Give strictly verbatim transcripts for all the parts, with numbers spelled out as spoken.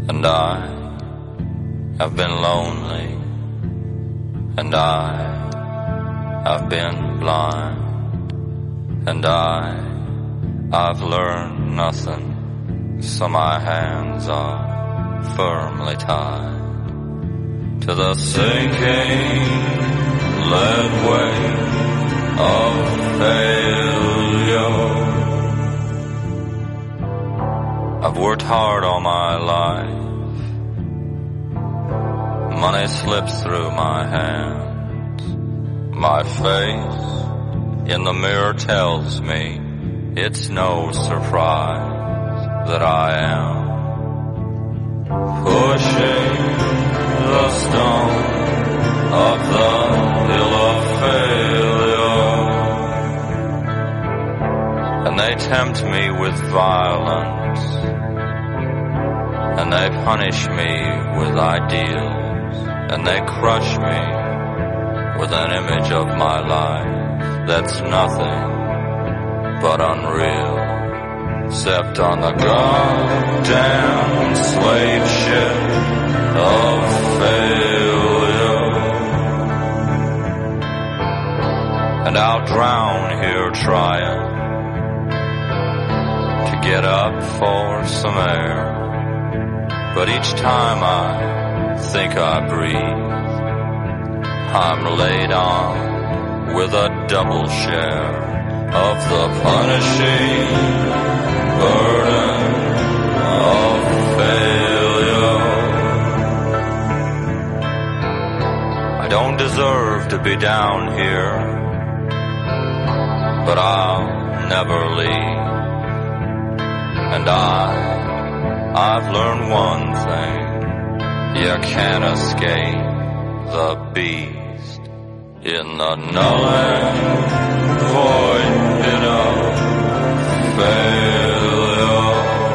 And I have been lonely, and I have been blind, and I, I've learned nothing, so my hands are firmly tied to the sinking lead weight of failure. I've worked hard all my life. Money slips through my hands. My face in the mirror tells me it's no surprise that I am pushing the stone up the hill of failure. And they tempt me with violence, and they punish me with ideals, and they crush me with an image of my life that's nothing but unreal, except on the goddamn slave ship of failure. And I'll drown here trying to get up for some air, but each time I think I breathe, I'm laid on with a double share of the punishing burden of failure. I don't deserve to be down here, but I'll never leave. And I, I've learned one thing: you can't escape the beast in the null and void pit of failure.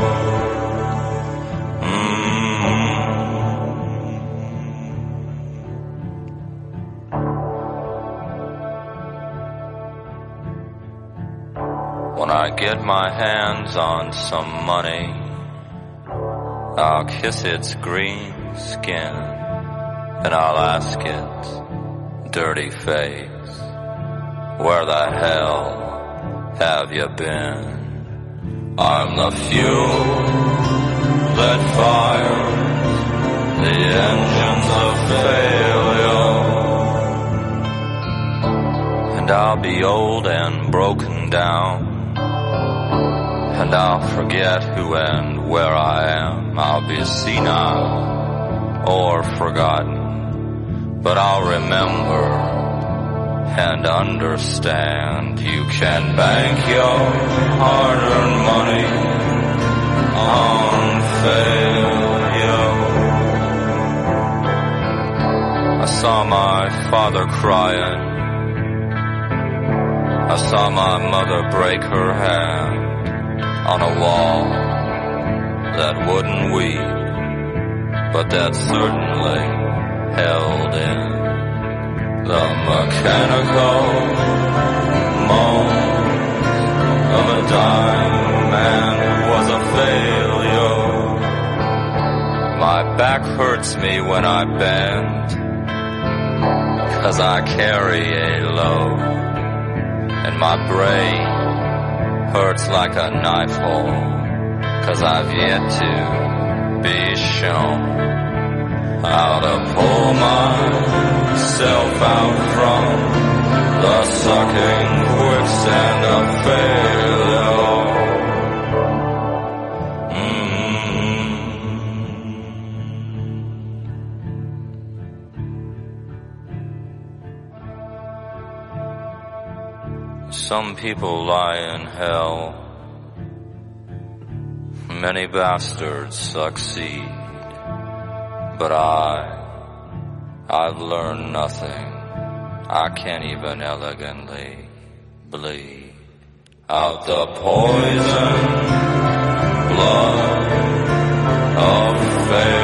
Mm. When I get my hands on some money, I'll kiss its green skin, and I'll ask its dirty face, where the hell have you been? I'm the fuel that fires the engines of failure. And I'll be old and broken down, and I'll forget who and where I am. I'll be senile or forgotten, but I'll remember and understand. You can bank your hard-earned money on failure. I saw my father crying. I saw my mother break her hand on a wall that wouldn't weep, but that certainly held in the mechanical moans of a dying man who was a failure. My back hurts me when I bend, 'cause I carry a load, and my brain hurts like a knife hole, 'cause I've yet to be shown how to pull myself out from the sucking quicksand of failure. Mm. Some people lie in hell. Many bastards succeed. But I, I've learned nothing. I can't even elegantly bleed out the poison blood of failure.